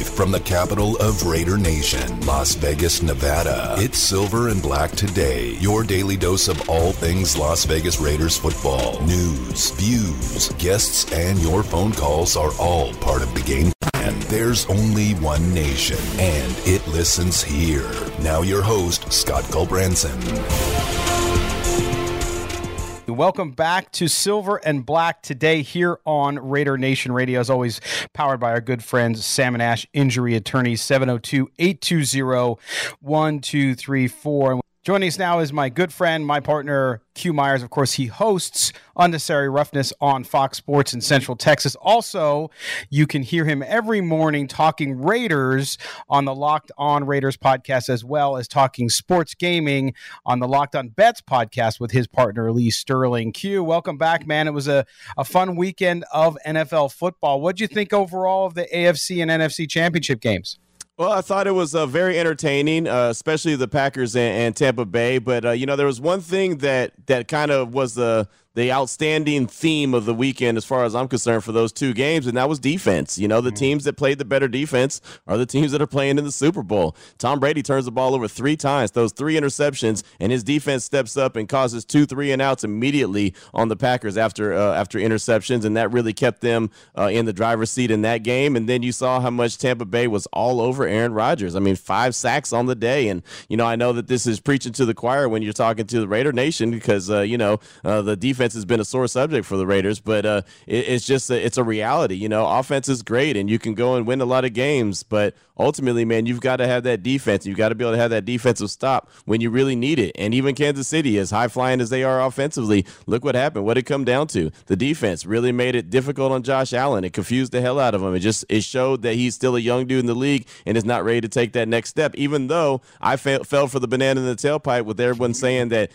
Live from the capital of Raider Nation, Las Vegas, Nevada. It's Silver and Black Today, your daily dose of all things Las Vegas Raiders football. News, views, guests, and your phone calls are all part of the game plan. There's only one nation, and it listens here. Now your host, Scott Gulbranson. Welcome back to Silver and Black Today here on Raider Nation Radio, as always, powered by our good friends, Sam & Ash Injury Attorneys, 702-820-1234. Joining us now is my good friend, my partner, Q Myers. Of course, he hosts Unnecessary Roughness on Fox Sports in Central Texas. Also, you can hear him every morning talking Raiders on the Locked On Raiders podcast, as well as talking sports gaming on the Locked On Bets podcast with his partner, Lee Sterling. Q, welcome back, man. It was a fun weekend of NFL football. What'd you think overall of the AFC and NFC championship games? Well, I thought it was very entertaining, especially the Packers and Tampa Bay. But, there was one thing that kind of was the outstanding theme of the weekend, as far as I'm concerned, for those two games, and that was defense. You know, the teams that played the better defense are the teams that are playing in the Super Bowl. Tom Brady turns the ball over 3 times, those 3 interceptions, and his defense steps up and causes 2 3-and-outs immediately on the Packers after interceptions, and that really kept them in the driver's seat in that game. And then you saw how much Tampa Bay was all over Aaron Rodgers. I mean, 5 sacks on the day, and, I know that this is preaching to the choir when you're talking to the Raider Nation because, the defense has been a sore subject for the Raiders, but it's a reality. Offense is great, and you can go and win a lot of games, but ultimately, man, you've got to have that defense. You've got to be able to have that defensive stop when you really need it. And even Kansas City, as high-flying as they are offensively, look what happened. What did it come down to? The defense really made it difficult on Josh Allen. It confused the hell out of him. It showed that he's still a young dude in the league and is not ready to take that next step, even though I fell for the banana in the tailpipe with everyone saying that,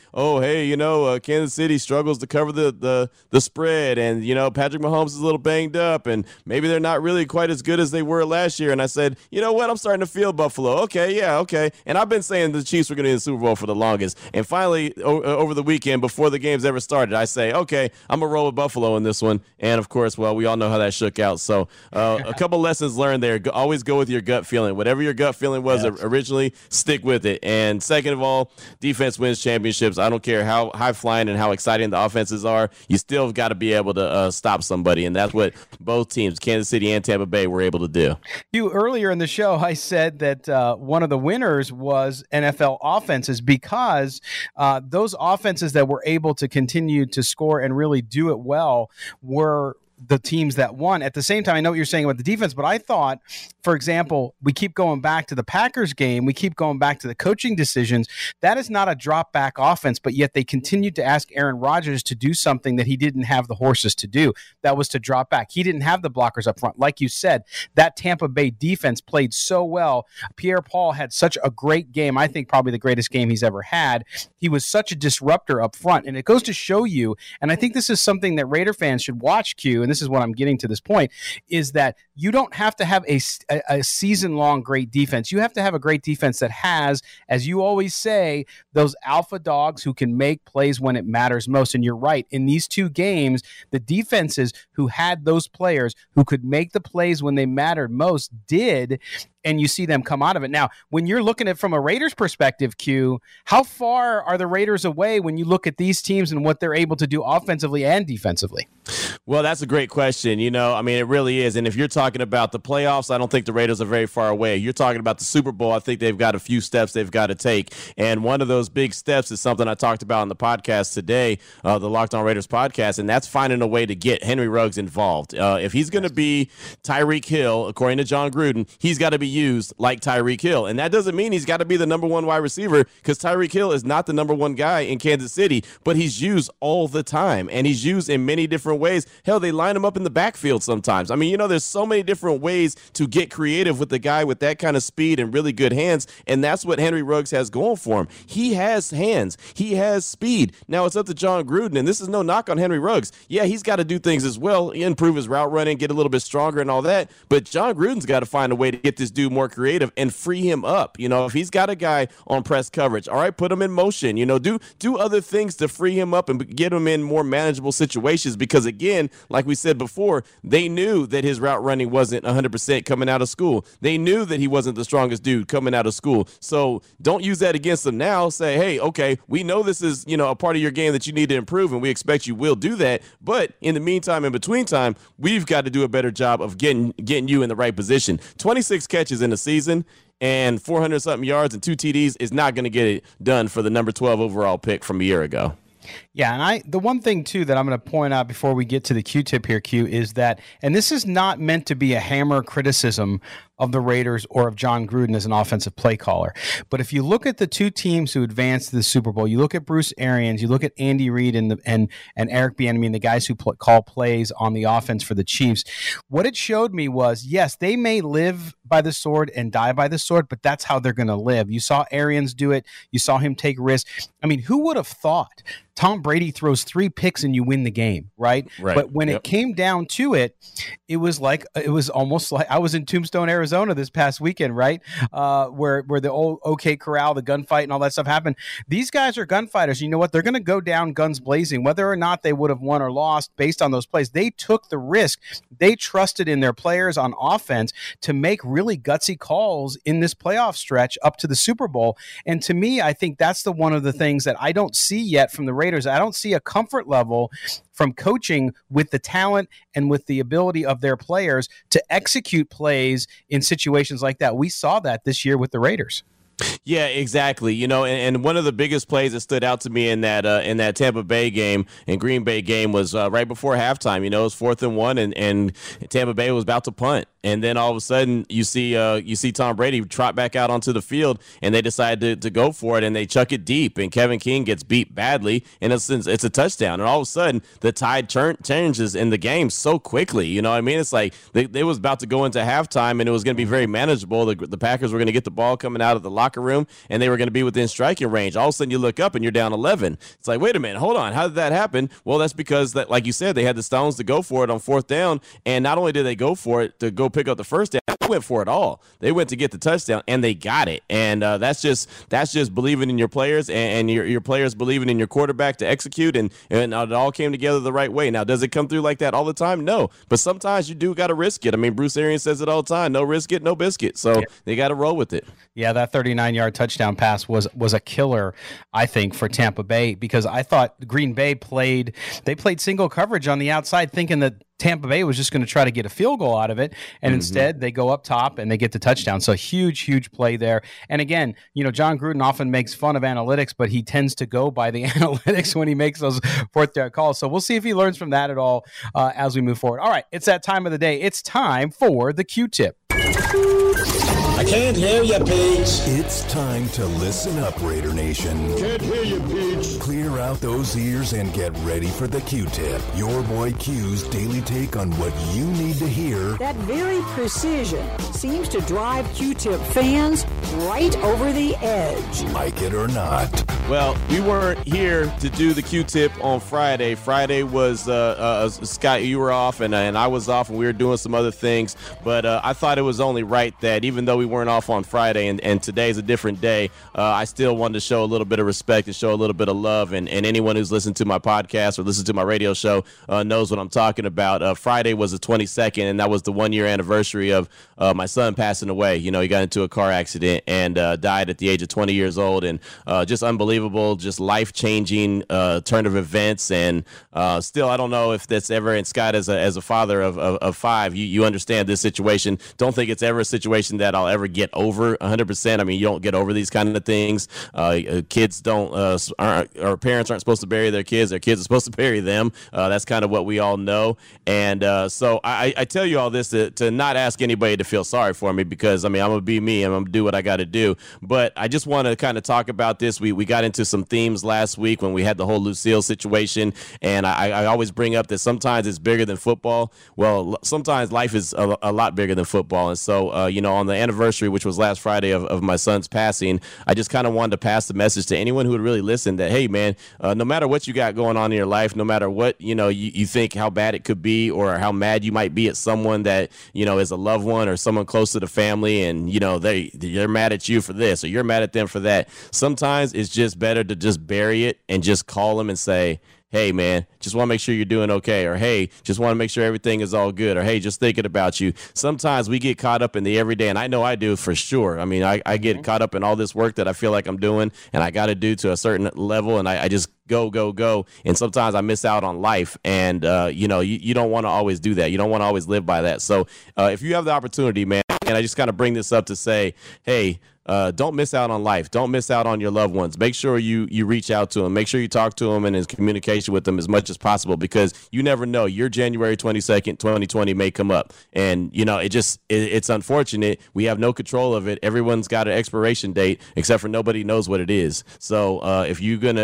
Kansas City struggles to cover the spread, and, Patrick Mahomes is a little banged up, and maybe they're not really quite as good as they were last year. And I said, what? I'm starting to feel Buffalo. Okay. And I've been saying the Chiefs were going to be in the Super Bowl for the longest. And finally, over the weekend, before the games ever started, I say, okay, I'm going to roll with Buffalo in this one. And, of course, well, we all know how that shook out. So a couple lessons learned there. Always go with your gut feeling. Whatever your gut feeling was originally, stick with it. And second of all, defense wins championships. I don't care how high-flying and how exciting the offenses are. You still got to be able to stop somebody. And that's what both teams, Kansas City and Tampa Bay, were able to do. Earlier in the show, I said that one of the winners was NFL offenses because those offenses that were able to continue to score and really do it well were the teams that won. At the same time, I know what you're saying about the defense, but I thought, for example, we keep going back to the Packers game. We keep going back to the coaching decisions. That is not a drop back offense, but yet they continued to ask Aaron Rodgers to do something that he didn't have the horses to do. That was to drop back. He didn't have the blockers up front. Like you said, that Tampa Bay defense played so well. Pierre-Paul had such a great game. I think probably the greatest game he's ever had. He was such a disruptor up front. And it goes to show you, and I think this is something that Raider fans should watch, Q, and this is what I'm getting to this point, is that you don't have to have a season-long great defense. You have to have a great defense that has, as you always say, those alpha dogs who can make plays when it matters most. And you're right. In these two games, the defenses who had those players who could make the plays when they mattered most did, and you see them come out of it. Now, when you're looking at it from a Raiders perspective, Q, how far are the Raiders away when you look at these teams and what they're able to do offensively and defensively? Well, that's a great question. It really is. And if you're talking about the playoffs, I don't think the Raiders are very far away. You're talking about the Super Bowl. I think they've got a few steps they've got to take. And one of those big steps is something I talked about on the podcast today, the Locked On Raiders podcast, and that's finding a way to get Henry Ruggs involved. If he's going to be Tyreek Hill, according to John Gruden, he's got to be used like Tyreek Hill. And that doesn't mean he's got to be the number one wide receiver, because Tyreek Hill is not the number one guy in Kansas City, but he's used all the time, and he's used in many different ways. Hell, they line him up in the backfield sometimes. There's so many different ways to get creative with the guy with that kind of speed and really good hands, and that's what Henry Ruggs has going for him. He has hands. He has speed. Now, it's up to John Gruden, and this is no knock on Henry Ruggs. Yeah, he's got to do things as well, improve his route running, get a little bit stronger and all that, but John Gruden's got to find a way to get this dude dude more creative and free him up. If he's got a guy on press coverage, all right, put him in motion. Do other things to free him up and get him in more manageable situations because, again, like we said before, they knew that his route running wasn't 100% coming out of school. They knew that he wasn't the strongest dude coming out of school. So don't use that against him now. Say, hey, okay, we know this is, a part of your game that you need to improve, and we expect you will do that. But in the meantime, in between time, we've got to do a better job of getting you in the right position. 26 catches in the season and 400-something yards and 2 TDs is not going to get it done for the number 12 overall pick from a year ago. Yeah, and the one thing, too, that I'm going to point out before we get to the Q-tip here, Q, is that, and this is not meant to be a hammer criticism of the Raiders or of John Gruden as an offensive play caller, but if you look at the two teams who advanced to the Super Bowl, you look at Bruce Arians, you look at Andy Reid and Eric Bieniemy and the guys who call plays on the offense for the Chiefs, what it showed me was, yes, they may live by the sword and die by the sword, but that's how they're going to live. You saw Arians do it. You saw him take risks. I mean, who would have thought Tom Brady throws 3 picks and you win the game, right? But when it came down to it, it was almost like I was in Tombstone, Arizona this past weekend, right? Where the old OK Corral, the gunfight and all that stuff happened. These guys are gunfighters. You know what? They're going to go down guns blazing, whether or not they would have won or lost based on those plays. They took the risk. They trusted in their players on offense to make really gutsy calls in this playoff stretch up to the Super Bowl. And to me, I think that's one of the things that I don't see yet from the Raiders. I don't see a comfort level from coaching with the talent and with the ability of their players to execute plays in situations like that. We saw that this year with the Raiders. Yeah, exactly. And one of the biggest plays that stood out to me in that Tampa Bay game and Green Bay game was right before halftime. It was 4th and 1, and Tampa Bay was about to punt. And then all of a sudden, you see Tom Brady trot back out onto the field, and they decide to go for it, and they chuck it deep, and Kevin King gets beat badly, and it's a touchdown. And all of a sudden, the tide changes in the game so quickly. It's like they was about to go into halftime, and it was going to be very manageable. The Packers were going to get the ball coming out of the locker room, and they were going to be within striking range. All of a sudden, you look up, and you're down 11. It's like, wait a minute, hold on. How did that happen? Well, that's because, like you said, they had the stones to go for it on 4th down, and not only did they go for it to go pick up the first down, they went for it all. They went to get the touchdown, and they got it. And that's just believing in your players and your players believing in your quarterback to execute, and it all came together the right way. Now, does it come through like that all the time? No. But sometimes you do got to risk it. I mean, Bruce Arians says it all the time, no risk it, no biscuit. So they got to roll with it. Yeah, that 39-yard touchdown pass was a killer, I think, for Tampa Bay, because I thought Green Bay played single coverage on the outside, thinking that Tampa Bay was just going to try to get a field goal out of it, and instead they go up top and they get the touchdown. So huge play there. And again, John Gruden often makes fun of analytics, but he tends to go by the analytics when he makes those 4th down calls. So we'll see if he learns from that at all as we move forward. All right, it's that time of the day. It's time for the Q-tip. I can't hear you, Peach. It's time to listen up, Raider Nation. Can't hear you, Peach. Clear out those ears and get ready for the Q-tip. Your boy Q's daily take on what you need to hear. That very precision seems to drive Q-tip fans right over the edge. Like it or not. Well, we weren't here to do the Q-tip on Friday. Friday was Scott, you were off, and I was off, and we were doing some other things. But I thought it was only right that even though we weren't off on Friday and today's a different day, I still wanted to show a little bit of respect and show a little bit of love. And anyone who's listened to my podcast or listened to my radio show knows what I'm talking about. Friday was the 22nd, and that was the 1-year anniversary of my son passing away. He got into a car accident and died at the age of 20 years old. And just unbelievable, just life-changing turn of events. And still, I don't know if that's ever, and Scott, as a father of 5, you understand this situation. Don't think it's ever a situation that I'll ever get over 100%. I mean, you don't get over these kind of things. Kids don't, or parents aren't supposed to bury their kids. Their kids are supposed to bury them. That's kind of what we all know. And so I tell you all this to not ask anybody to feel sorry for me, because, I mean, I'm going to be me and I'm going to do what I got to do. But I just want to kind of talk about this. We got into some themes last week when we had the whole Lucille situation. And I always bring up that sometimes it's bigger than football. Well, sometimes life is a lot bigger than football. And so, on the anniversary anniversary, which was last Friday of my son's passing, I just kind of wanted to pass the message to anyone who would really listen that, hey, man, no matter what you got going on in your life, no matter what, you think how bad it could be or how mad you might be at someone that, is a loved one or someone close to the family and, they're mad at you for this or you're mad at them for that. Sometimes it's just better to just bury it and just call them and say, hey, man, just want to make sure you're doing okay. Or, hey, just want to make sure everything is all good. Or, hey, just thinking about you. Sometimes we get caught up in the everyday, and I know I do for sure. I mean, I get caught up in all this work that I feel like I'm doing and I got to do to a certain level, and I just go. And sometimes I miss out on life. And, you don't want to always do that. You don't want to always live by that. So if you have the opportunity, man, and I just kind of bring this up to say, hey, don't miss out on life. Don't miss out on your loved ones. Make sure you reach out to them. Make sure you talk to them and in communication with them as much as possible because you never know. Your January 22nd, 2020 may come up. And, it's unfortunate. We have no control of it. Everyone's got an expiration date except for nobody knows what it is. So if you want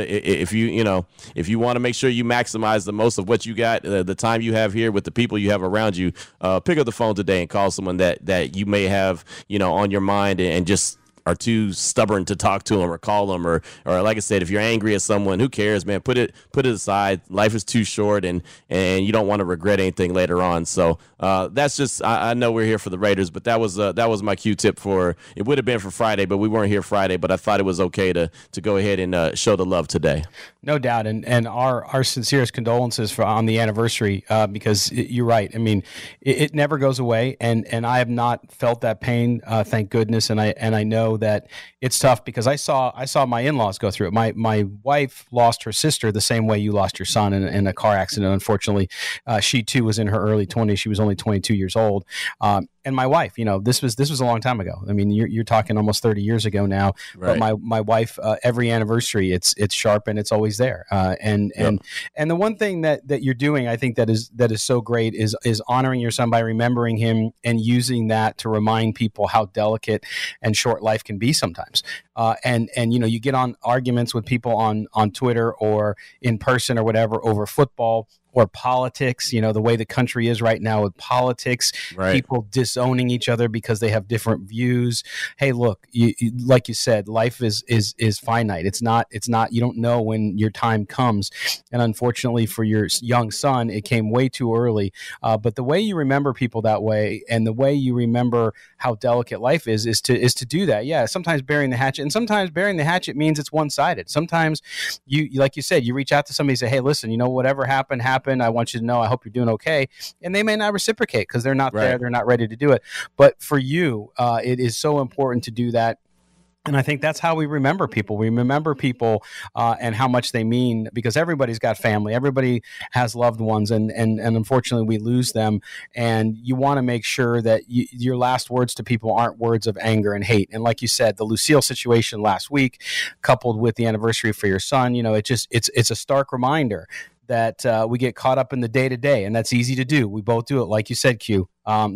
to make sure you maximize the most of what you got, the time you have here with the people you have around you, pick up the phone today and call someone that you may have, on your mind and just are too stubborn to talk to them or call them or like I said, if you're angry at someone, who cares, man? Put it aside. Life is too short and you don't want to regret anything later on. So that's just I know we're here for the Raiders, but that was my Q-tip for it. Would have been for Friday, but we weren't here Friday. But I thought it was okay to go ahead and show the love today. No doubt, and our sincerest condolences on the anniversary because you're right. I mean, it never goes away, and I have not felt that pain, thank goodness, and I know that it's tough because I saw my in-laws go through it. My wife lost her sister the same way you lost your son in a car accident. Unfortunately, she too was in her early 20s. She was only 22 years old. And my wife, this was a long time ago. I mean, you're talking almost 30 years ago now. Right. But my wife, every anniversary, it's sharp and it's always there. And the one thing that you're doing, I think that is so great is honoring your son by remembering him and using that to remind people how delicate and short life can be sometimes. And you get on arguments with people on Twitter or in person or whatever over football or politics, the way the country is right now with politics, right. People disowning each other because they have different views. Hey, look, like you said, life is finite. It's not, you don't know when your time comes. And unfortunately for your young son, it came way too early. But the way you remember people that way and the way you remember how delicate life is to do that. Yeah. Sometimes burying the hatchet, and sometimes burying the hatchet means it's one-sided. Sometimes you like you said, you reach out to somebody and say, hey, listen, whatever happened. I want you to know, I hope you're doing okay. And they may not reciprocate because they're not right. there. They're not ready to do it. But for you, it is so important to do that. And I think that's how we remember people. We remember people and how much they mean because everybody's got family. Everybody has loved ones, and unfortunately we lose them. And you want to make sure that your last words to people aren't words of anger and hate. And like you said, the Lucille situation last week, coupled with the anniversary for your son, it's a stark reminder that we get caught up in the day-to-day, and that's easy to do. We both do it, like you said, Q.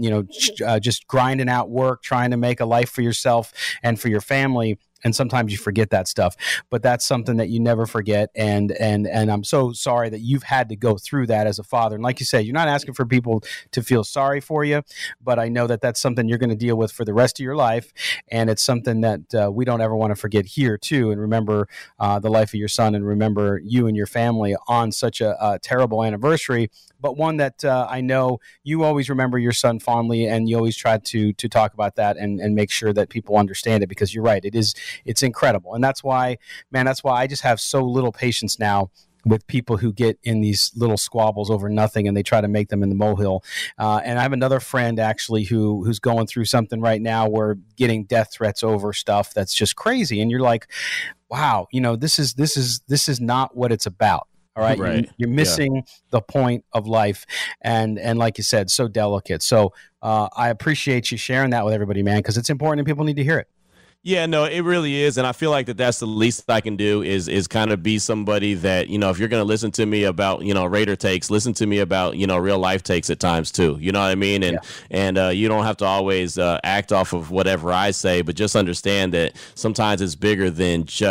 Just grinding out work, trying to make a life for yourself and for your family. And sometimes you forget that stuff, but that's something that you never forget. And I'm so sorry that you've had to go through that as a father. And like you said, you're not asking for people to feel sorry for you, but I know that that's something you're going to deal with for the rest of your life. And it's something that we don't ever want to forget here too. And remember the life of your son and remember you and your family on such a terrible anniversary, but one that I know you always remember your son fondly, and you always try to talk about that and make sure that people understand it, because you're right. It's incredible. And that's why I just have so little patience now with people who get in these little squabbles over nothing and they try to make them in the molehill. And I have another friend actually who's going through something right now where getting death threats over stuff that's just crazy. And you're like, wow, this is not what it's about. All right. Right. You're missing the point of life. And like you said, so delicate. So I appreciate you sharing that with everybody, man, because it's important and people need to hear it. Yeah, no, it really is. And I feel like that's the least I can do is kind of be somebody that, if you're going to listen to me about, Raider takes, listen to me about, real life takes at times too. You know what I mean? And you don't have to always act off of whatever I say, but just understand that sometimes it's bigger than just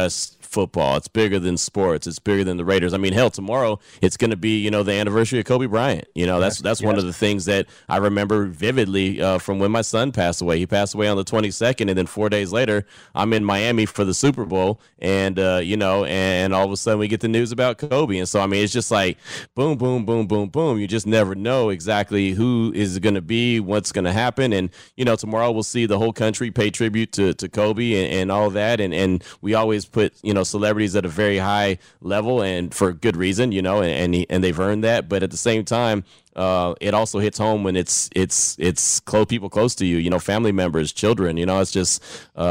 football. It's bigger than sports. It's bigger than the Raiders. I mean, hell, tomorrow it's going to be, the anniversary of Kobe Bryant. That's one of the things that I remember vividly from when my son passed away. He passed away on the 22nd, and then 4 days later, I'm in Miami for the Super Bowl, and and all of a sudden we get the news about Kobe. And so, I mean, it's just like boom, boom, boom, boom, boom. You just never know exactly who is going to be, what's going to happen. And, tomorrow we'll see the whole country pay tribute to Kobe and all that. And we always put, celebrities at a very high level, and for good reason, and they've earned that. But at the same time, it also hits home when it's people close to you, family members, children. It's just,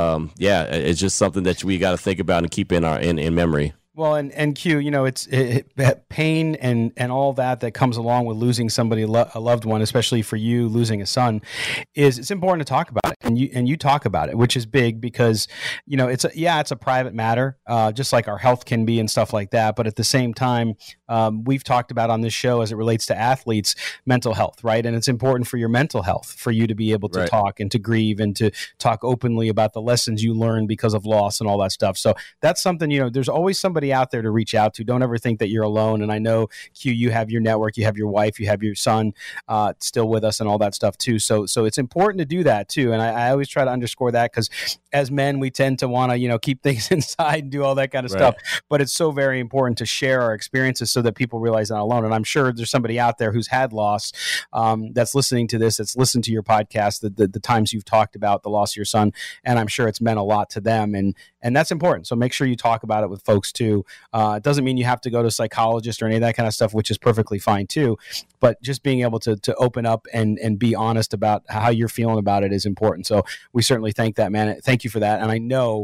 it's just something that we got to think about and keep in memory. Well, and Q, it's pain and all that comes along with losing somebody, a loved one, especially for you losing a son, it's important to talk about it, and you talk about it, which is big because it's a private matter, just like our health can be and stuff like that. But at the same time, we've talked about on this show as it relates to athletes, mental health, right? And it's important for your mental health for you to be able to talk and to grieve and to talk openly about the lessons you learned because of loss and all that stuff. So that's something, there's always somebody out there to reach out to. Don't ever think that you're alone. And I know, Q, you have your network, you have your wife, you have your son still with us and all that stuff too. So it's important to do that too. And I always try to underscore that because as men, we tend to want to, keep things inside and do all that kind of stuff. But it's so very important to share our experiences so that people realize they're not alone. And I'm sure there's somebody out there who's had loss that's listening to this, that's listened to your podcast, the times you've talked about the loss of your son. And I'm sure it's meant a lot to them. And that's important. So make sure you talk about it with folks too. It doesn't mean you have to go to a psychologist or any of that kind of stuff, which is perfectly fine too. But just being able to open up and be honest about how you're feeling about it is important. So we certainly thank that, man. Thank you for that. And I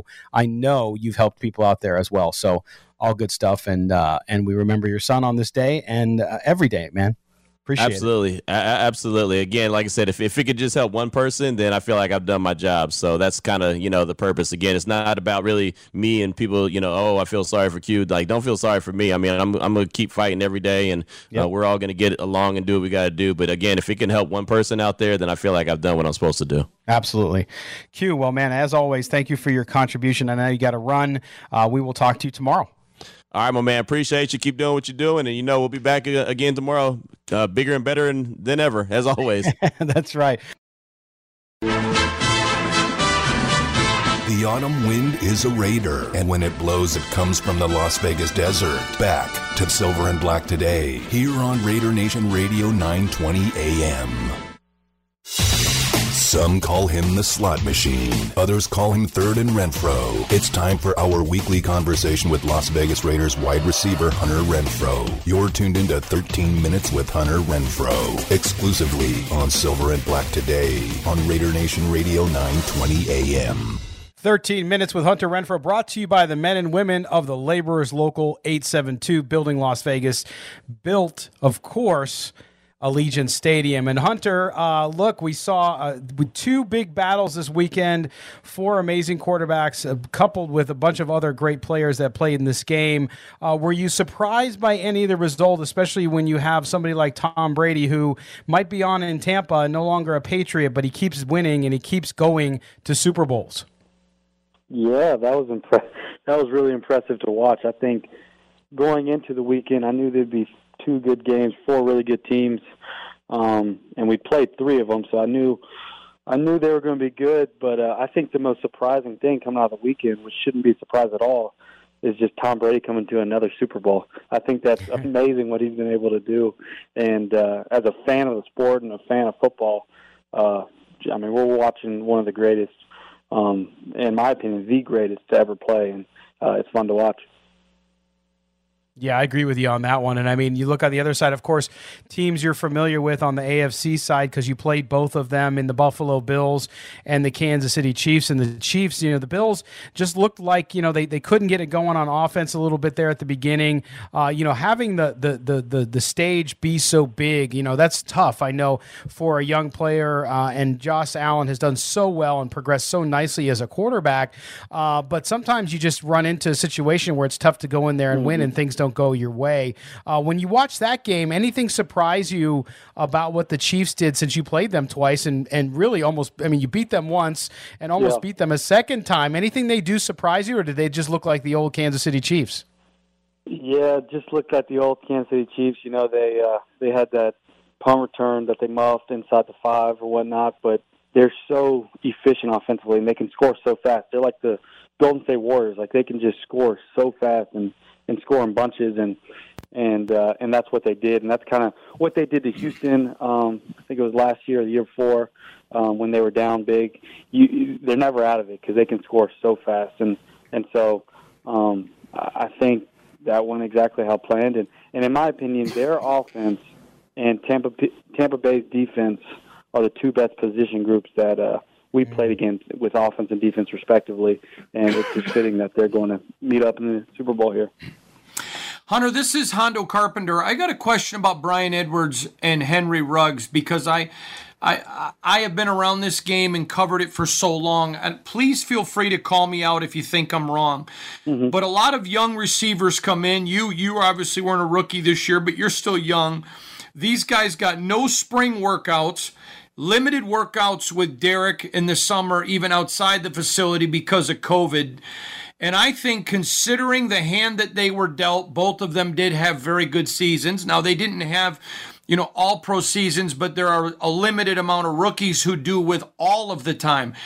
know you've helped people out there as well. So all good stuff. And we remember your son on this day and every day, man. Appreciate Absolutely. it. Absolutely. Again, like I said, if it could just help one person, then I feel like I've done my job. So that's kind of, the purpose. Again, it's not about really me and people, I feel sorry for Q. Like, don't feel sorry for me. I mean, I'm going to keep fighting every day, and we're all going to get along and do what we got to do. But again, if it can help one person out there, then I feel like I've done what I'm supposed to do. Absolutely. Q, well, man, as always, thank you for your contribution. I know you got to run. We will talk to you tomorrow. All right, my man. Appreciate you. Keep doing what you're doing. And, we'll be back again tomorrow, bigger and better than ever, as always. That's right. The autumn wind is a Raider, and when it blows, it comes from the Las Vegas desert. Back to Silver and Black today, here on Raider Nation Radio 920 AM. Some call him the slot machine. Others call him Third and Renfro. It's time for our weekly conversation with Las Vegas Raiders wide receiver Hunter Renfro. You're tuned into 13 Minutes with Hunter Renfro, exclusively on Silver and Black today on Raider Nation Radio 920 AM. 13 Minutes with Hunter Renfro, brought to you by the men and women of the Laborers Local 872, building Las Vegas, built, of course, Allegiant Stadium. And Hunter, look, we saw two big battles this weekend, four amazing quarterbacks, coupled with a bunch of other great players that played in this game. Were you surprised by any of the result, especially when you have somebody like Tom Brady, who might be on in Tampa and no longer a Patriot, but he keeps winning and he keeps going to Super Bowls? Yeah, that was that was really impressive to watch. I think going into the weekend, I knew there'd be two good games, four really good teams, and we played three of them, so I knew they were going to be good. But I think the most surprising thing coming out of the weekend, which shouldn't be a surprise at all, is just Tom Brady coming to another Super Bowl. I think that's amazing what he's been able to do. And as a fan of the sport and a fan of football, I mean, we're watching one of the greatest, in my opinion, the greatest to ever play, and it's fun to watch. Yeah, I agree with you on that one. And I mean, you look on the other side, of course, teams you're familiar with on the AFC side, because you played both of them in the Buffalo Bills and the Kansas City Chiefs. And the Chiefs, the Bills just looked like, they couldn't get it going on offense a little bit there at the beginning. Having the stage be so big, that's tough. I know for a young player, and Josh Allen has done so well and progressed so nicely as a quarterback. But sometimes you just run into a situation where it's tough to go in there and win and things don't don't go your way. When you watch that game, anything surprise you about what the Chiefs did since you played them twice and really almost, I mean, you beat them once and almost beat them a second time. Anything they do surprise you, or did they just look like the old Kansas City Chiefs? Yeah, just looked like the old Kansas City Chiefs. You know, they had that punt return that they muffed inside the 5 or whatnot, but they're so efficient offensively, and they can score so fast. They're like the Golden State Warriors. Like, they can just score so fast and score in bunches, and that's what they did. And that's kind of what they did to Houston. I think it was last year or the year before when they were down big. They're never out of it because they can score so fast. And so I think that went exactly how planned. And in my opinion, their offense and Tampa Bay's defense are the two best position groups that we played against with offense and defense respectively, and it's just fitting that they're going to meet up in the Super Bowl here. Hunter, this is Hondo Carpenter. I got a question about Bryan Edwards and Henry Ruggs because I have been around this game and covered it for so long. And please feel free to call me out if you think I'm wrong. Mm-hmm. But a lot of young receivers come in. You obviously weren't a rookie this year, but you're still young. These guys got no spring workouts, limited workouts with Derek in the summer, even outside the facility because of COVID. And I think considering the hand that they were dealt, both of them did have very good seasons. Now, they didn't have, all pro seasons, but there are a limited amount of rookies who do with all of the time.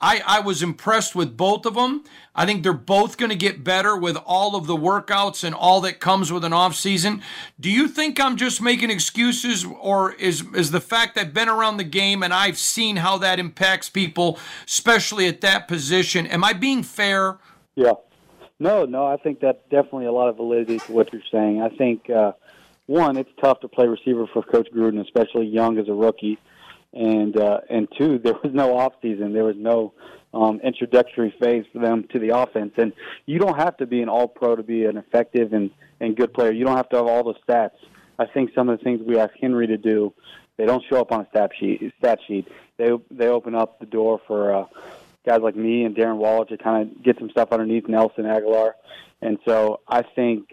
I was impressed with both of them. I think they're both going to get better with all of the workouts and all that comes with an off season. Do you think I'm just making excuses, or is the fact that I've been around the game and I've seen how that impacts people, especially at that position? Am I being fair? Yeah. No, I think that's definitely a lot of validity to what you're saying. I think, one, it's tough to play receiver for Coach Gruden, especially young as a rookie. And two, there was no off season. There was no introductory phase for them to the offense. And you don't have to be an all-pro to be an effective and good player. You don't have to have all the stats. I think some of the things we ask Henry to do, they don't show up on a stat sheet. They open up the door for guys like me and Darren Waller to kind of get some stuff underneath Nelson Aguilar. And so I think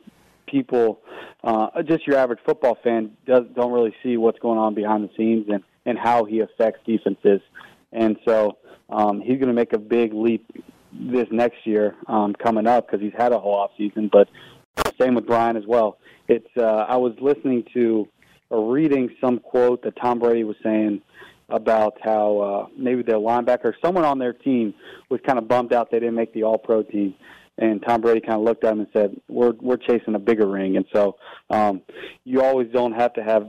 people, just your average football fan, don't really see what's going on behind the scenes and how he affects defenses. And so he's going to make a big leap this next year coming up because he's had a whole offseason, but same with Bryan as well. I was listening to or reading some quote that Tom Brady was saying about how maybe their linebacker, someone on their team, was kind of bummed out they didn't make the All-Pro team. And Tom Brady kind of looked at him and said, we're chasing a bigger ring. And so you always don't have to have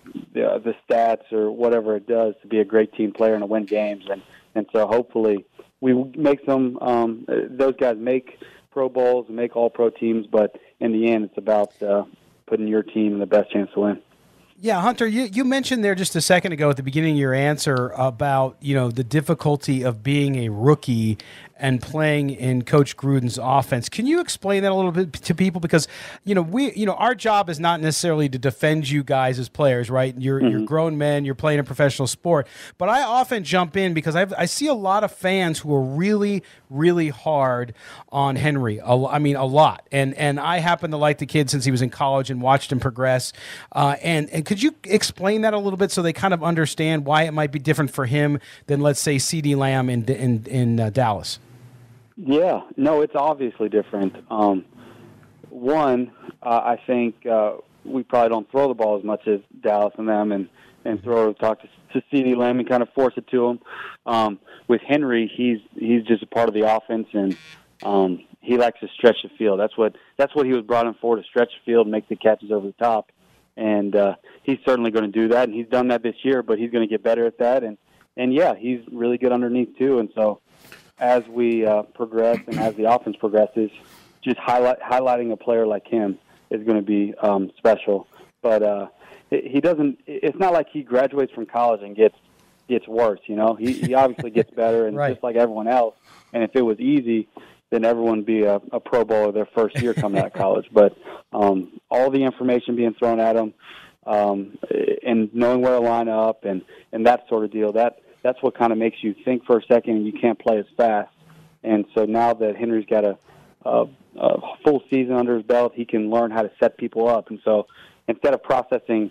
the stats or whatever it does to be a great team player and to win games. And so hopefully we make those guys make Pro Bowls and make All-Pro teams, but in the end it's about putting your team in the best chance to win. Yeah, Hunter, you mentioned there just a second ago at the beginning of your answer about, the difficulty of being a rookie and playing in Coach Gruden's offense. Can you explain that a little bit to people? Because, our job is not necessarily to defend you guys as players, right? You're grown men, you're playing a professional sport. But I often jump in because I see a lot of fans who are really, really hard on Henry. A lot. And I happen to like the kid since he was in college and watched him progress. And could you explain that a little bit so they kind of understand why it might be different for him than, let's say, CeeDee Lamb in Dallas? Yeah, no, it's obviously different. One, I think we probably don't throw the ball as much as Dallas and them and talk to CeeDee Lamb and kind of force it to him. With Henry, he's just a part of the offense, and he likes to stretch the field. That's what he was brought in for, to stretch the field and make the catches over the top. And he's certainly going to do that, and he's done that this year, but he's going to get better at that. And yeah, he's really good underneath too. And so as we progress and as the offense progresses, just highlighting a player like him is going to be special. But he doesn't. It's not like he graduates from college and gets worse. He obviously gets better, and right. Just like everyone else. And if it was easy, then everyone would be a Pro Bowler their first year coming out of college. But all the information being thrown at him, and knowing where to line up and that sort of deal, that's what kind of makes you think for a second, and you can't play as fast. And so now that Henry's got a a full season under his belt, he can learn how to set people up. And so instead of processing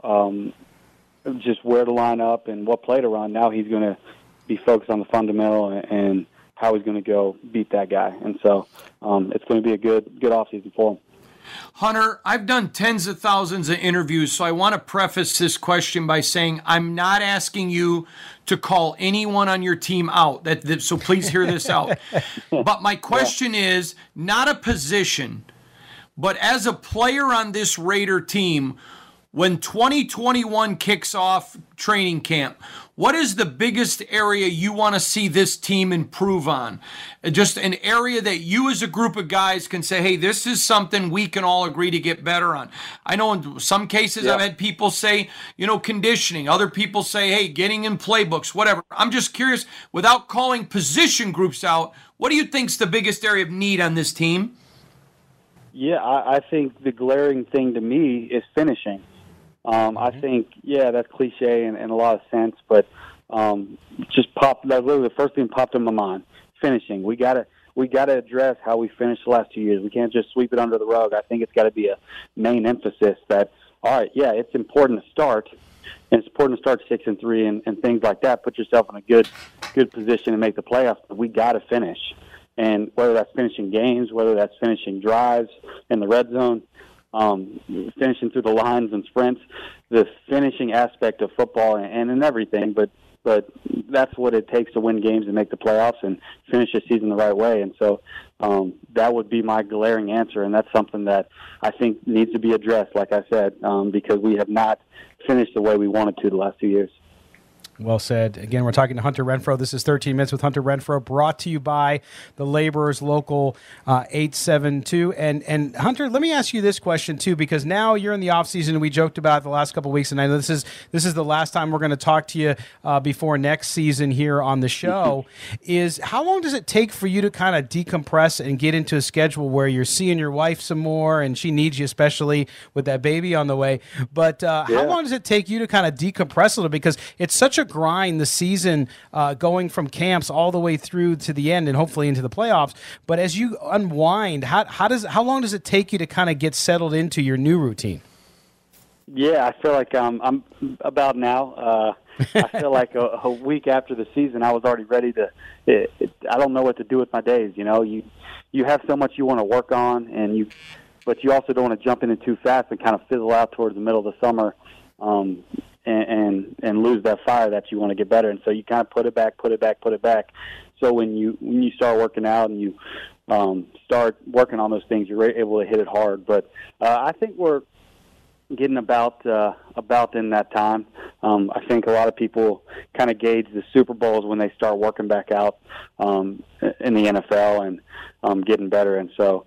just where to line up and what play to run, now he's going to be focused on the fundamental and how he's going to go beat that guy. And so it's going to be a good offseason for him. Hunter, I've done tens of thousands of interviews, so I want to preface this question by saying I'm not asking you to call anyone on your team out. So please hear this out. But my question is not a position, but as a player on this Raider team, when 2021 kicks off training camp, what is the biggest area you want to see this team improve on? Just an area that you as a group of guys can say, hey, this is something we can all agree to get better on. I know in some cases I've had people say, conditioning. Other people say, hey, getting in playbooks, whatever. I'm just curious, without calling position groups out, what do you think is the biggest area of need on this team? Yeah, I think the glaring thing to me is finishing. I think, that's cliche and a lot of sense, but that literally the first thing popped in my mind. Finishing. We gotta address how we finished the last 2 years. We can't just sweep it under the rug. I think it's got to be a main emphasis that, all right, it's important to start, and it's important to start 6-3 and things like that. Put yourself in a good position to make the playoffs, but we got to finish. And whether that's finishing games, whether that's finishing drives in the red zone, finishing through the lines and sprints, the finishing aspect of football and in everything, but that's what it takes to win games and make the playoffs and finish the season the right way. And so that would be my glaring answer, and that's something that I think needs to be addressed, like I said, because we have not finished the way we wanted to the last 2 years. Well said. Again, we're talking to Hunter Renfrow. This is 13 Minutes with Hunter Renfrow, brought to you by the Laborers Local 872. And Hunter, let me ask you this question too, because now you're in the off season. We joked about it the last couple of weeks, and I know this is the last time we're going to talk to you before next season here on the show. Is how long does it take for you to kind of decompress and get into a schedule where you're seeing your wife some more, and she needs you, especially with that baby on the way? But how long does it take you to kind of decompress a little? Because it's such a grind, the season, going from camps all the way through to the end and hopefully into the playoffs. But as you unwind, how long does it take you to kind of get settled into your new routine? Yeah, I feel like I'm about now. I feel like a week after the season, I was already ready to. I don't know what to do with my days. You have so much you want to work on, but you also don't want to jump in it too fast and kind of fizzle out towards the middle of the summer. And lose that fire that you want to get better. And so you kind of put it back. So when you start working out and you start working on those things, you're able to hit it hard. But I think we're getting about in that time. I think a lot of people kind of gauge the Super Bowls when they start working back out in the NFL and getting better. And so,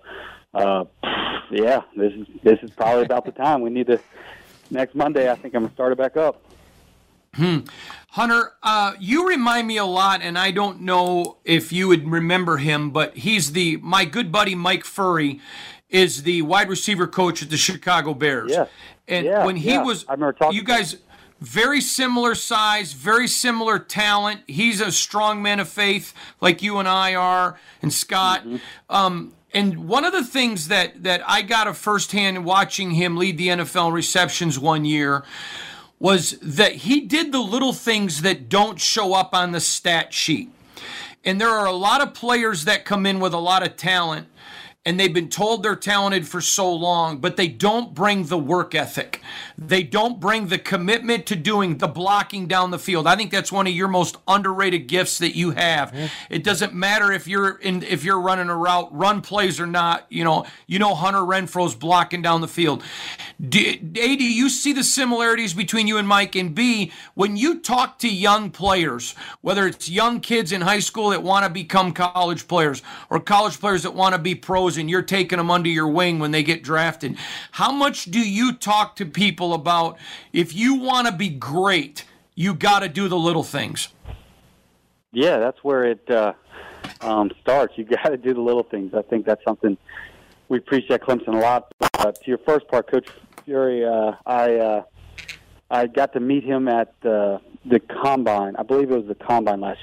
this is probably about the time we need to. Next Monday, I think I'm going to start it back up. Hunter, you remind me a lot, and I don't know if you would remember him, but he's my good buddy Mike Furry is the wide receiver coach at the Chicago Bears. Yeah. And when he was, I remember talking you guys, very similar size, very similar talent. He's a strong man of faith like you and I are, and Scott. Mm-hmm. And one of the things that I got a firsthand watching him lead the NFL in receptions one year was that he did the little things that don't show up on the stat sheet. And there are a lot of players that come in with a lot of talent, and they've been told they're talented for so long, but they don't bring the work ethic. They don't bring the commitment to doing the blocking down the field. I think that's one of your most underrated gifts that you have. Mm-hmm. It doesn't matter if you're running a route, run plays or not. You know Hunter Renfrow's blocking down the field. A, do you see the similarities between you and Mike? And B, when you talk to young players, whether it's young kids in high school that want to become college players or college players that want to be pros, and you're taking them under your wing when they get drafted, how much do you talk to people about if you want to be great, you got to do the little things? Yeah, that's where it starts. You got to do the little things. I think that's something we preach at Clemson a lot. To your first part, Coach Fury, I got to meet him at the Combine. I believe it was the Combine last year.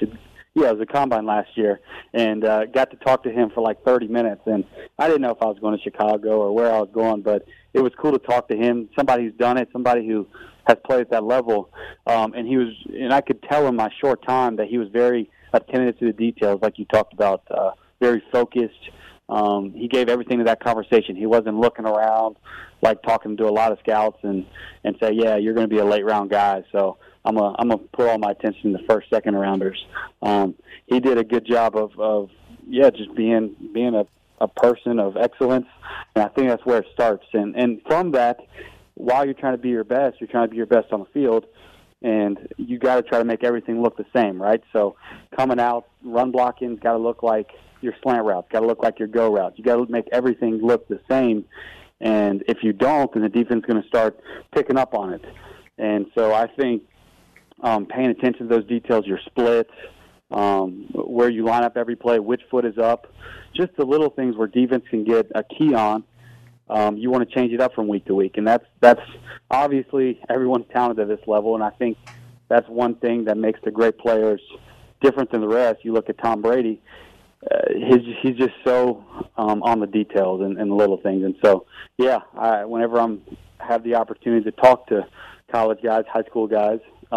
Yeah, it was a combine last year, and got to talk to him for like 30 minutes. And I didn't know if I was going to Chicago or where I was going, but it was cool to talk to him, somebody who's done it, somebody who has played at that level. And I could tell in my short time that he was very attentive to the details, like you talked about, very focused. He gave everything to that conversation. He wasn't looking around like talking to a lot of scouts and say, yeah, you're going to be a late round guy, so I'm gonna put all my attention to the first, second rounders. He did a good job of just being a person of excellence, and I think that's where it starts. And from that, while you're trying to be your best, you're trying to be your best on the field, and you got to try to make everything look the same, right? So coming out, run blocking's got to look like your slant routes, got to look like your go routes. You got to make everything look the same, and if you don't, then the defense is going to start picking up on it. And so I think paying attention to those details, your splits, where you line up every play, which foot is up, just the little things where defense can get a key on. You want to change it up from week to week, and that's obviously everyone's talented at this level, and I think that's one thing that makes the great players different than the rest. You look at Tom Brady, he's just so on the details and the little things, and so whenever I have the opportunity to talk to college guys, high school guys,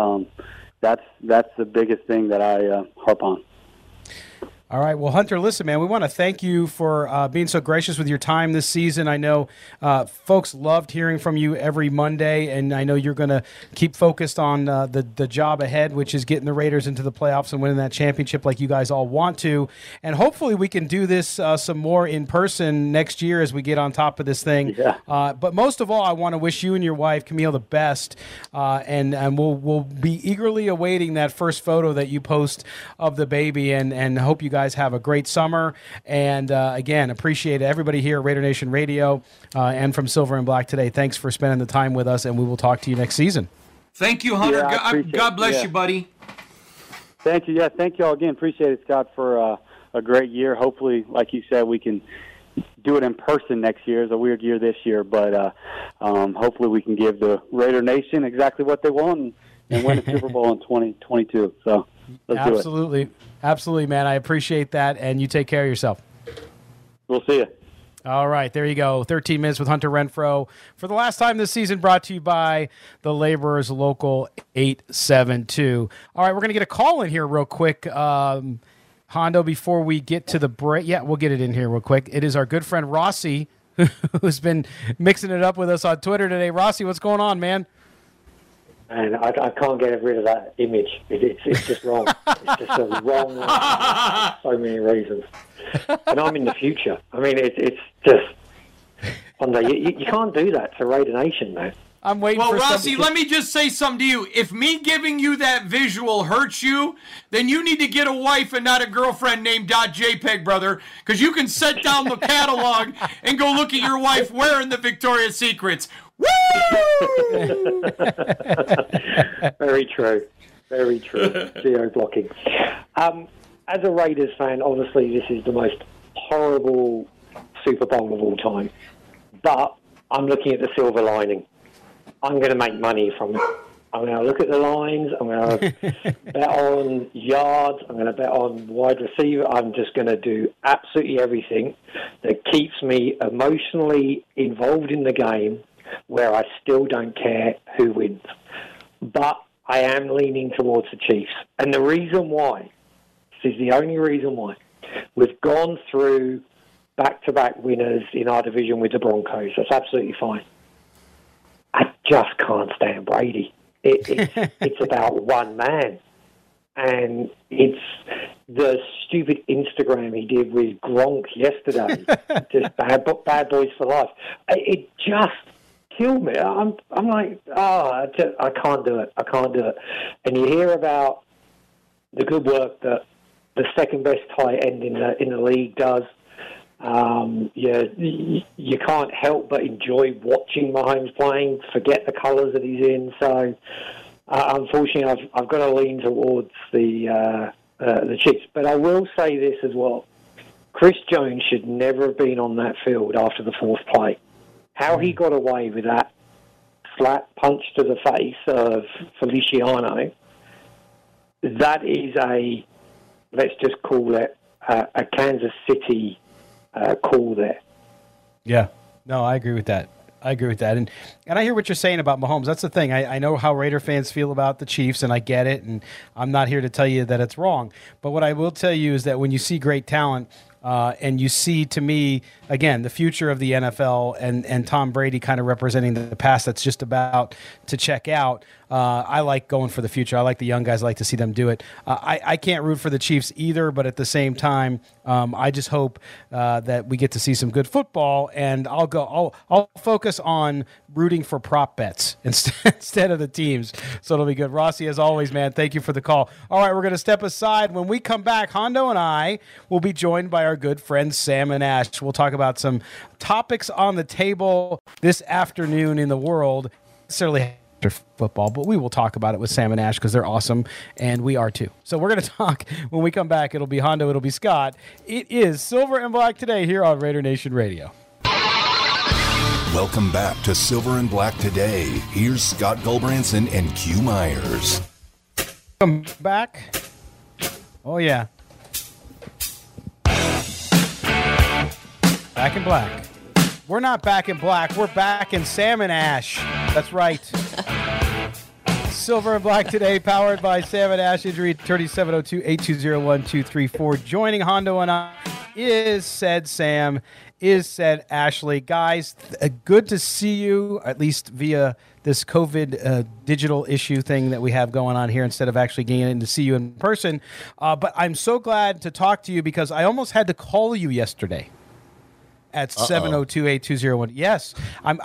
that's the biggest thing that I harp on. All right. Well, Hunter, listen, man, we want to thank you for being so gracious with your time this season. I know folks loved hearing from you every Monday, and I know you're going to keep focused on the job ahead, which is getting the Raiders into the playoffs and winning that championship like you guys all want to. And hopefully we can do this some more in person next year as we get on top of this thing. Yeah. But most of all, I want to wish you and your wife, Camille, the best, and we'll be eagerly awaiting that first photo that you post of the baby, and hope you guys have a great summer. And again, appreciate everybody here at Raider Nation Radio and from Silver and Black today. Thanks for spending the time with us, and we will talk to you next season. Thank you, Hunter. Yeah, God bless you, buddy. Thank you. Yeah, thank you all again. Appreciate it, Scott, for a great year. Hopefully, like you said, we can do it in person next year. It's a weird year this year, but hopefully we can give the Raider Nation exactly what they want and win a Super Bowl in 2022. So let's do it. Absolutely, man. I appreciate that, and you take care of yourself. We'll see you. All right, there you go. 13 Minutes with Hunter Renfrow. For the last time this season, brought to you by the Laborers Local 872. All right, we're going to get a call in here real quick. Hondo, before we get to the break. Yeah, we'll get it in here real quick. It is our good friend Rossi, who's been mixing it up with us on Twitter today. Rossi, what's going on, man? And I can't get rid of that image. It's just wrong. It's just a wrong one for so many reasons. And I'm in the future. I mean, it's just... You can't do that to Raider Nation, man. I'm waiting for Rossi, let me just say something to you. If me giving you that visual hurts you, then you need to get a wife and not a girlfriend named .jpeg, brother, because you can set down the catalog and go look at your wife wearing the Victoria's Secrets. Woo! Very true. Very true. Geo-blocking. As a Raiders fan, obviously this is the most horrible Super Bowl of all time. But I'm looking at the silver lining. I'm going to make money from it. I'm going to look at the lines. I'm going to bet on yards. I'm going to bet on wide receiver. I'm just going to do absolutely everything that keeps me emotionally involved in the game, where I still don't care who wins. But I am leaning towards the Chiefs. And the reason why, this is the only reason why, we've gone through back-to-back winners in our division with the Broncos. That's absolutely fine. I just can't stand Brady. It's about one man. And it's the stupid Instagram he did with Gronk yesterday. Just bad boys for life. It just killed me. I'm like, I can't do it. I can't do it. And you hear about the good work that the second best tight end in the league does. You can't help but enjoy watching Mahomes playing, forget the colours that he's in. So, unfortunately, I've got to lean towards the Chiefs. But I will say this as well. Chris Jones should never have been on that field after the fourth play. How he got away with that flat punch to the face of Feliciano, that is a let's just call it a Kansas City call there. Yeah, no, I agree with that. And I hear what you're saying about Mahomes. That's the thing. I know how Raider fans feel about the Chiefs, and I get it, and I'm not here to tell you that it's wrong. But what I will tell you is that when you see great talent, and you see, to me, again, the future of the NFL and Tom Brady kind of representing the past that's just about to check out, I like going for the future. I like the young guys. I like to see them do it. I can't root for the Chiefs either, but at the same time, I just hope that we get to see some good football, and I'll focus on rooting for prop bets instead of the teams. So it'll be good. Rossi, as always, man, thank you for the call. All right, we're going to step aside. When we come back, Hondo and I will be joined by our good friends Sam and Ash. We'll talk about some topics on the table this afternoon in the world. Necessarily football, but we will talk about it with Sam and Ash because they're awesome, and we are too. So we're going to talk when we come back. It'll be Hondo, it'll be Scott. It is Silver and Black Today here on Raider Nation Radio. Welcome back to Silver and Black Today. Here's Scott Gulbranson and Q Myers. Welcome back. Oh, yeah. Back in black. We're not back in black. We're back in Sam and Ash. That's right. Silver and Black Today, powered by Sam and Ash. Injury attorney 702-820-1234. Joining Hondo and I is said Sam, is said Ashley. Guys, good to see you, at least via this COVID digital issue thing that we have going on here instead of actually getting in to see you in person. But I'm so glad to talk to you because I almost had to call you yesterday at 702-8201. Yes.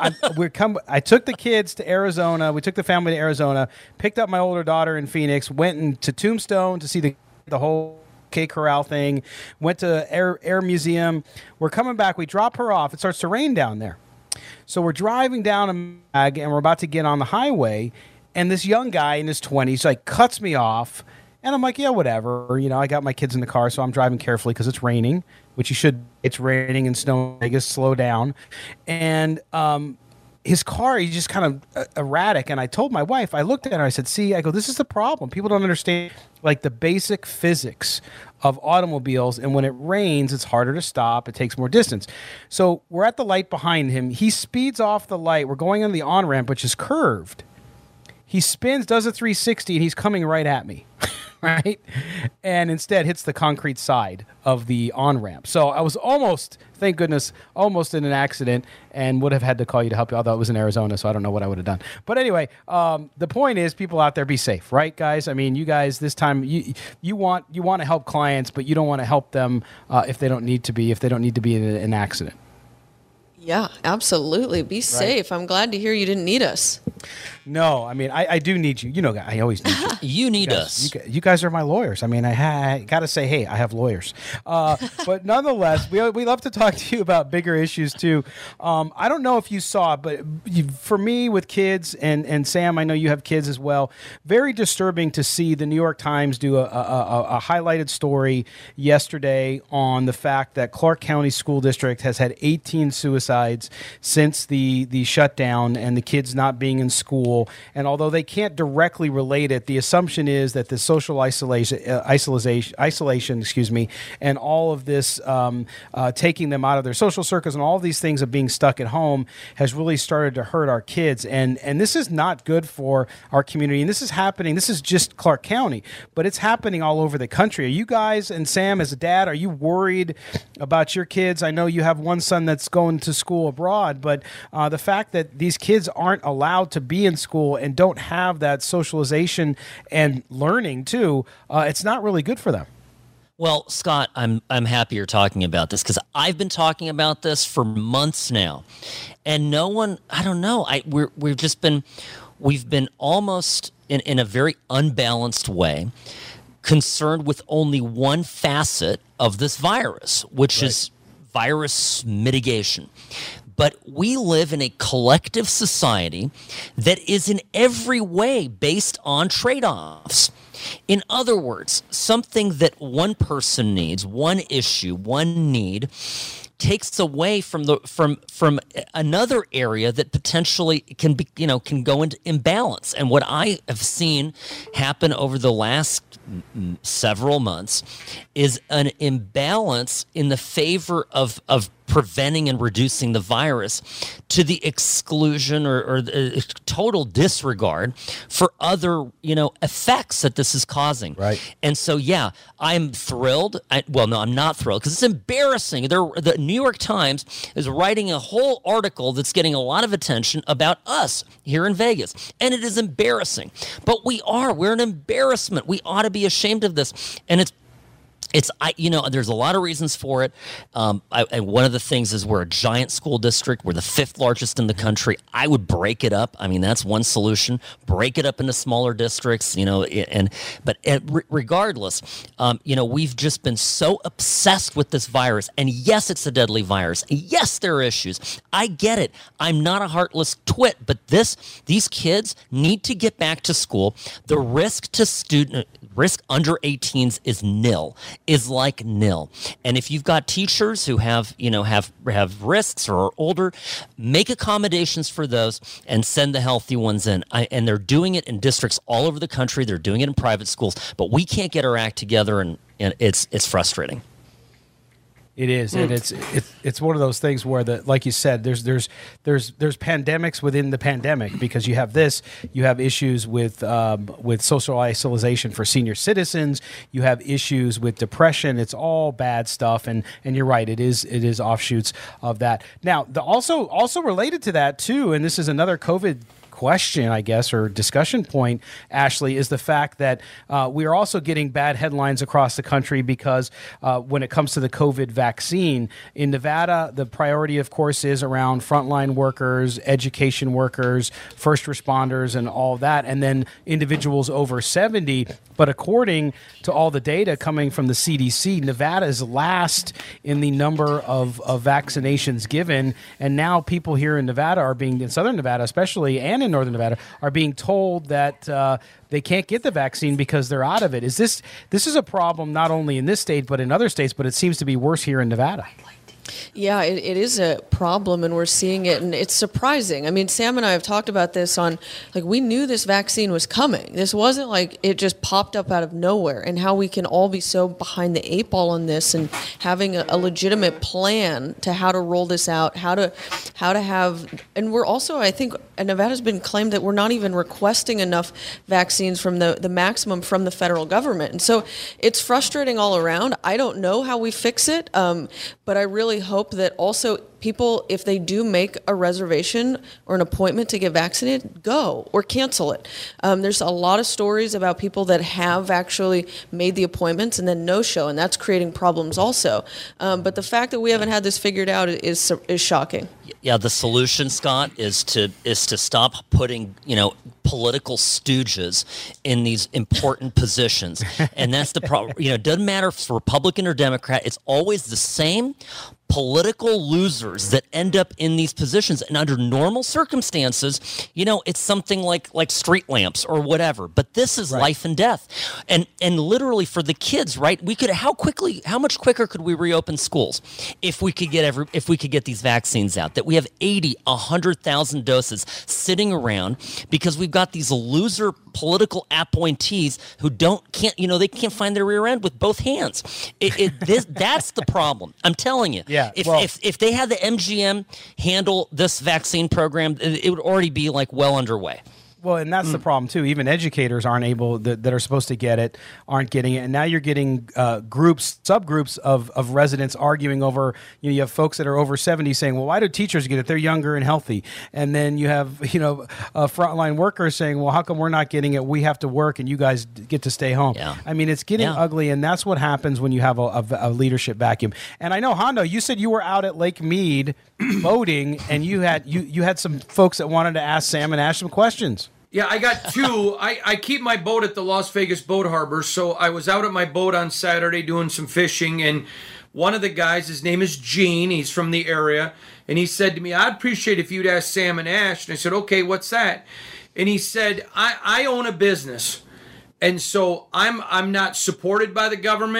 I took the kids to Arizona. We took the family to Arizona, picked up my older daughter in Phoenix, went to Tombstone to see the whole K Corral thing, went to Air Museum. We're coming back. We drop her off. It starts to rain down there. So we're driving down a mag, and we're about to get on the highway, and this young guy in his 20s like cuts me off, and I'm like, yeah, whatever. You know, I got my kids in the car, so I'm driving carefully because it's raining, which you should. It's raining and snow in Vegas. Slow down. And his car, he's just kind of erratic. And I told my wife, I looked at her, I said, see, I go, this is the problem. People don't understand like the basic physics of automobiles. And when it rains, it's harder to stop. It takes more distance. So we're at the light behind him. He speeds off the light. We're going on the on-ramp, which is curved. He spins, does a 360, and he's coming right at me, right? And instead hits the concrete side of the on-ramp. So I was almost, thank goodness, almost in an accident and would have had to call you to help you, although it was in Arizona, so I don't know what I would have done. But anyway, the point is people out there, be safe, right, guys? I mean, you guys, this time, you want to help clients, but you don't want to help them if they don't need to be in an accident. Yeah, absolutely. Be safe. I'm glad to hear you didn't need us. No, I mean, I do need you. You know, I always need you. You need us. You guys are my lawyers. I mean, I got to say, hey, I have lawyers. But nonetheless, we love to talk to you about bigger issues, too. I don't know if you saw, but for me with kids, and Sam, I know you have kids as well, very disturbing to see the New York Times do a highlighted story yesterday on the fact that Clark County School District has had 18 suicides since the shutdown and the kids not being in school. And although they can't directly relate it, the assumption is that the social isolation, and all of this taking them out of their social circles and all of these things of being stuck at home has really started to hurt our kids. And this is not good for our community. And this is happening. This is just Clark County, but it's happening all over the country. Are you guys, and Sam as a dad, are you worried about your kids? I know you have one son that's going to school abroad, but the fact that these kids aren't allowed to be in school and don't have that socialization and learning too, it's not really good for them. Well, Scott, I'm happy you're talking about this because I've been talking about this for months now, and no one, I don't know, we've been almost in a very unbalanced way concerned with only one facet of this virus, which is virus mitigation. But we live in a collective society that is in every way based on trade-offs. In other words, something that one person needs, one issue, one need, takes away from another area that potentially can go into imbalance. And what I have seen happen over the last several months is an imbalance in the favor of preventing and reducing the virus to the exclusion or total disregard for other, effects that this is causing. Right. And so, yeah, I'm thrilled. I'm not thrilled because it's embarrassing. The New York Times is writing a whole article that's getting a lot of attention about us here in Vegas. And it is embarrassing. But we're an embarrassment. We ought to be ashamed of this. And there's a lot of reasons for it. One of the things is we're a giant school district. We're the 5th largest in the country. I would break it up. I mean, that's one solution. Break it up into smaller districts, regardless, we've just been so obsessed with this virus. And yes, it's a deadly virus. Yes, there are issues. I get it. I'm not a heartless twit, but these kids need to get back to school. The risk under 18s is nil. And if you've got teachers who have risks or are older, make accommodations for those and send the healthy ones in. And they're doing it in districts all over the country. They're doing it in private schools, but we can't get our act together, and it's frustrating. It is, and it's one of those things where like you said, there's pandemics within the pandemic, because you have issues with social isolation for senior citizens, you have issues with depression. It's all bad stuff, and you're right, it is offshoots of that. Now, also related to that too, and this is another COVID question, I guess, or discussion point, Ashley, is the fact that we are also getting bad headlines across the country because when it comes to the COVID vaccine in Nevada, the priority, of course, is around frontline workers, education workers, first responders, and all that, and then individuals over 70. But according to all the data coming from the CDC, Nevada is last in the number of vaccinations given, and now people here in Nevada in Southern Nevada especially, and in Northern Nevada, are being told that they can't get the vaccine because they're out of it. This is a problem not only in this state but in other states, but it seems to be worse here in Nevada. Yeah, it is a problem, and we're seeing it, and it's surprising. I mean, Sam and I have talked about this we knew this vaccine was coming. This wasn't like it just popped up out of nowhere, and how we can all be so behind the 8 ball on this, and having a legitimate plan to how to roll this out, how to have, and we're also, I think, Nevada's been claimed that we're not even requesting enough vaccines from the maximum from the federal government. And so it's frustrating all around. I don't know how we fix it, but I really hope that also people, if they do make a reservation or an appointment to get vaccinated, go or cancel it. There's a lot of stories about people that have actually made the appointments and then no-show, and that's creating problems also. But the fact that we haven't had this figured out is shocking. Yeah, the solution, Scott, is to stop putting, political stooges in these important positions. And that's the problem. It doesn't matter if it's Republican or Democrat. It's always the same political losers that end up in these positions. And under normal circumstances, it's something like street lamps or whatever. But this is life and death. And literally for the kids, right? How much quicker could we reopen schools if we could get these vaccines out? That we have 100,000 doses sitting around because we've got these loser political appointees who can't they find their rear end with both hands. That's the problem. I'm telling you. Yeah. If they had the MGM handle this vaccine program, it would already be well underway. Well, and that's the problem too. Even educators aren't able that are supposed to get it, aren't getting it, and now you're getting subgroups of residents arguing over. You have folks that are over 70 saying, "Well, why do teachers get it? They're younger and healthy." And then you have frontline workers saying, "Well, how come we're not getting it? We have to work, and you guys get to stay home." Yeah. I mean, it's getting ugly, and that's what happens when you have a leadership vacuum. And I know, Hondo, you said you were out at Lake Mead boating, and you had some folks that wanted to ask Sam and Ash some questions. Yeah, I got two. I keep my boat at the Las Vegas Boat Harbor, so I was out at my boat on Saturday doing some fishing, and one of the guys, his name is Gene, he's from the area, and he said to me, "I'd appreciate if you'd ask Sam and Ash." And I said, "Okay, what's that?" And he said, I own a business, and so I'm not supported by the government,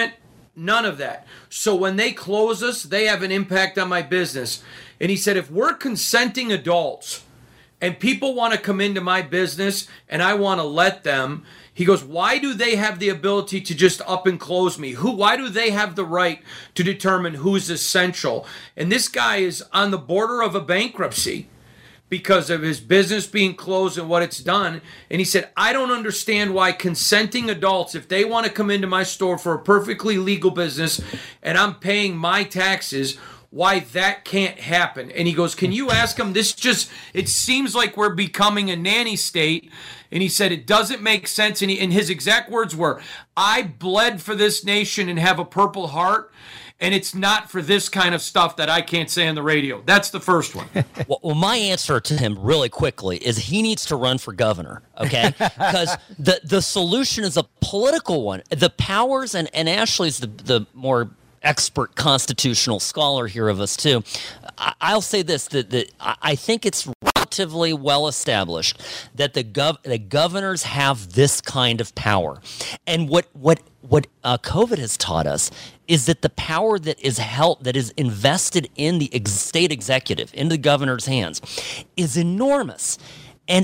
None of that. So when they close us, they have an impact on my business. And he said, if we're consenting adults and people want to come into my business and I want to let them, he goes, why do they have the ability to just up and close me? Why do they have the right to determine who's essential? And this guy is on the border of a bankruptcy because of his business being closed and what it's done. And he said, I don't understand why consenting adults, if they want to come into my store for a perfectly legal business and I'm paying my taxes, why that can't happen. And he goes, can you ask them? It seems like we're becoming a nanny state. And he said, it doesn't make sense. And his exact words were, I bled for this nation and have a Purple Heart. And it's not for this kind of stuff that I can't say on the radio. That's the first one. Well, my answer to him really quickly is he needs to run for governor, okay? Because the solution is a political one. The powers, and Ashley's the more expert constitutional scholar here of us too. I'll say this, that I think it's relatively well established that the governors have this kind of power. And what COVID has taught us is that the power that is invested in the state executive, in the governor's hands, is enormous. I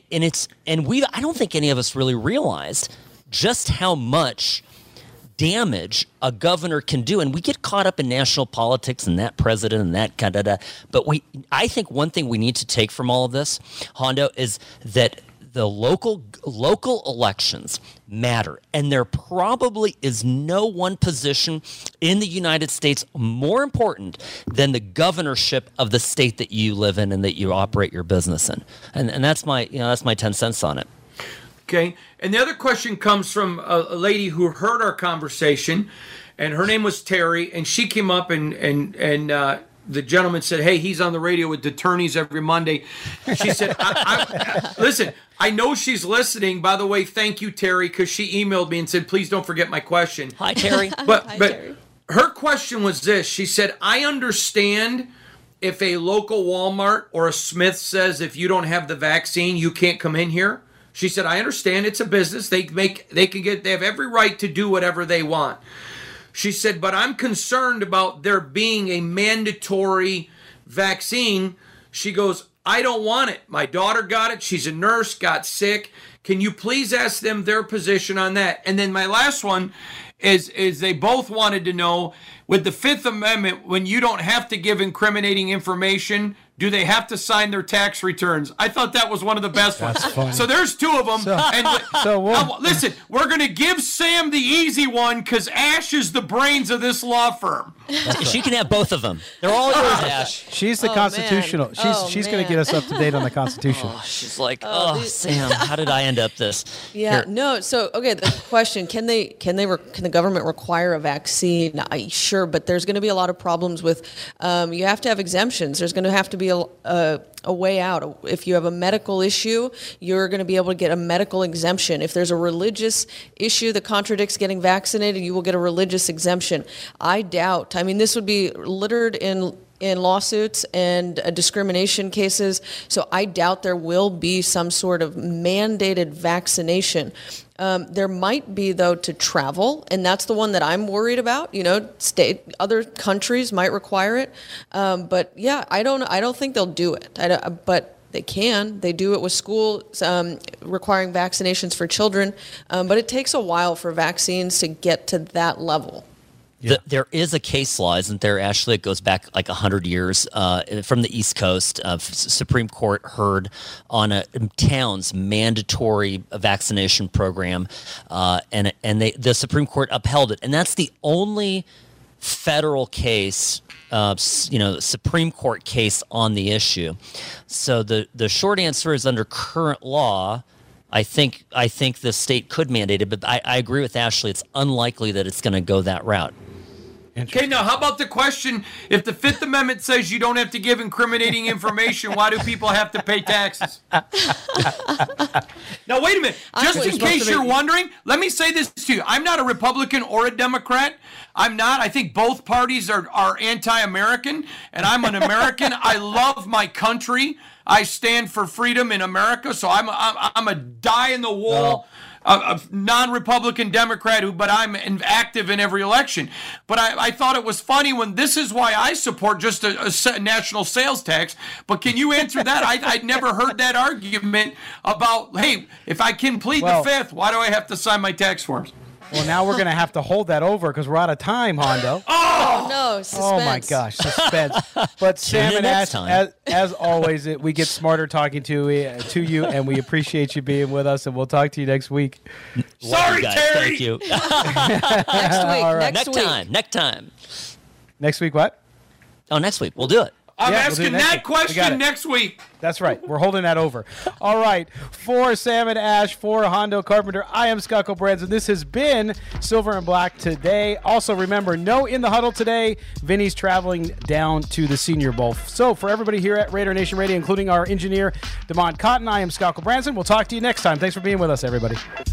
don't think any of us really realized just how much damage a governor can do. And we get caught up in national politics and that president and that kind of, but I think one thing we need to take from all of this, Hondo, is that the local elections matter. And there probably is no one position in the United States more important than the governorship of the state that you live in and that you operate your business in. And that's my 10 cents on it. Okay. And the other question comes from a lady who heard our conversation, and her name was Terry, and she came up and the gentleman said, hey, he's on the radio with the attorneys every Monday. She said, listen, I know she's listening. By the way, thank you, Terry, because she emailed me and said, please don't forget my question. Hi, Terry. But her question was this. She said, I understand if a local Walmart or a Smith says if you don't have the vaccine, you can't come in here. She said, I understand it's a business. They have every right to do whatever they want. She said, but I'm concerned about there being a mandatory vaccine. She goes, I don't want it. My daughter got it. She's a nurse, got sick. Can you please ask them their position on that? And then my last one is they both wanted to know, with the Fifth Amendment, when you don't have to give incriminating information, do they have to sign their tax returns? I thought that was one of the best ones. Funny. So there's two of them. Listen, we're going to give Sam the easy one because Ash is the brains of this law firm. She can have both of them. They're all yours, Ash. She's the constitutional. Man. She's going to get us up to date on the Constitution. She's like, Sam, how did I end up this? Yeah, Here. no. So, okay, the question: Can the government require a vaccine? Sure, but there's going to be a lot of problems with. You have to have exemptions. There's going to have to be a way out. If you have a medical issue, you're going to be able to get a medical exemption. If there's a religious issue that contradicts getting vaccinated, you will get a religious exemption. I doubt. I mean, this would be littered in lawsuits and discrimination cases. So I doubt there will be some sort of mandated vaccination. There might be, though, to travel, and that's the one that I'm worried about. Other countries might require it, but yeah, I don't think they'll do it. But they can. They do it with schools requiring vaccinations for children, but it takes a while for vaccines to get to that level. Yeah. There is a case law, isn't there, Ashley? It goes back like 100 years from the East Coast. Supreme Court heard on a town's mandatory vaccination program, and the Supreme Court upheld it. And that's the only federal case, Supreme Court case on the issue. So the short answer is, under current law, I think the state could mandate it, but I agree with Ashley. It's unlikely that it's going to go that route. Okay, now how about the question, if the Fifth Amendment says you don't have to give incriminating information, why do people have to pay taxes? Now, wait a minute. Just in case you're wondering, let me say this to you. I'm not a Republican or a Democrat. I'm not. I think both parties are anti-American, and I'm an American. I love my country. I stand for freedom in America, so I'm a die-in-the-wall a non-Republican Democrat but I'm active in every election. But I thought it was funny when this is why I support just a national sales tax. But can you answer that? I'd never heard that argument about, hey, if I can plead the fifth, why do I have to sign my tax forms? Well, now we're going to have to hold that over because we're out of time, Hondo. Oh, no, suspense. Oh, my gosh, suspense. But Sam and Ash, as always, we get smarter talking to you, and we appreciate you being with us, and we'll talk to you next week. Sorry, guys, Terry. Thank you. Next week. All right. Next time. Next week, what? Oh, next week. We'll do it. I'm Yeah, asking we'll do it that question next week. That's right. We're holding that over. All right. For Sam and Ash, for Hondo Carpenter, I am Scott Branson. This has been Silver and Black Today. Also, remember, no In the Huddle today. Vinny's traveling down to the Senior Bowl. So, for everybody here at Raider Nation Radio, including our engineer, Damon Cotton, I am Scott Branson. We'll talk to you next time. Thanks for being with us, everybody.